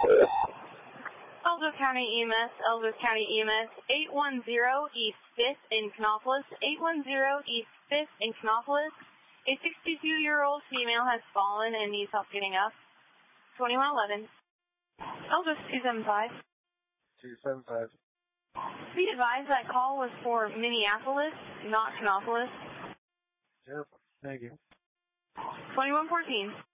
Ellsworth County EMS, 810 East 5th in Canopolis, 810 East 5th in Canopolis. A 62-year-old female has fallen and needs help getting up. 2111. Ellsworth 275. 275. Be advised that call was for Minneapolis, not Canopolis. Sure. Thank you. 2114.